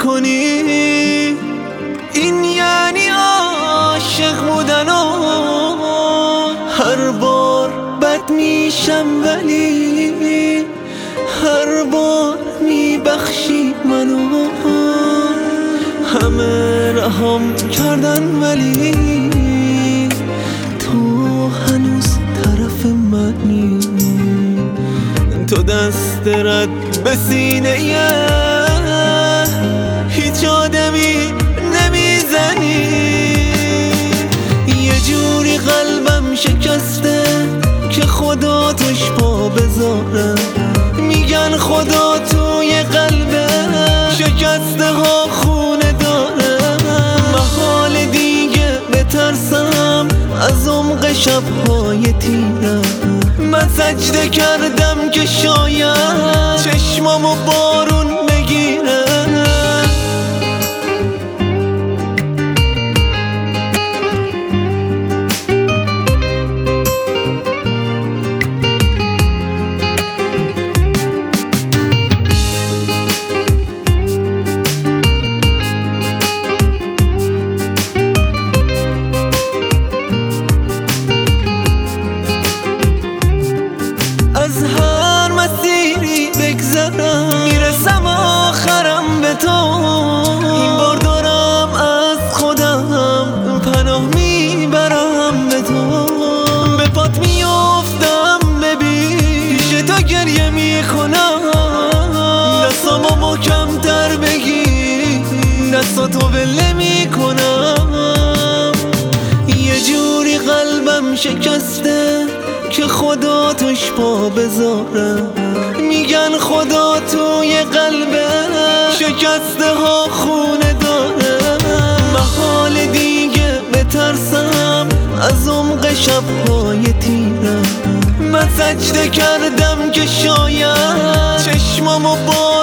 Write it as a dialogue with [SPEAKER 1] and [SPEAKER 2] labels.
[SPEAKER 1] کنی. این یعنی عاشق بودن و هر بار بد میشم ولی هر بار میبخشی منو. همه رهام کردن ولی تو هنوز طرف منی. تو دست رد به سینه هیچ آدمی نمیزنی. یه جوری قلبم شکسته که خدا توش پا بذاره. میگن خدا توی قلبه شکسته ها خونه داره. محال دیگه بترسم از عمق شبهای تیره. من سجده کردم که شاید چشمامو بارون بگیره. از هر مسیری بگذرم میرسم آخرم به تو. این بار دارم از خودم پناه میبرم به تو. به پات میافتم ببین پیش تو گریه میکنم. دستامو محکم تر بگیر دستاتو ول میکنم. یه جوری قلبم شکسته که خدا توش پا بذاره. میگن خدا توی قلبه شکسته ها خونه داره. محال دیگه بترسم از عمق شبهای تیره. من سجده کردم که شاید چشمامو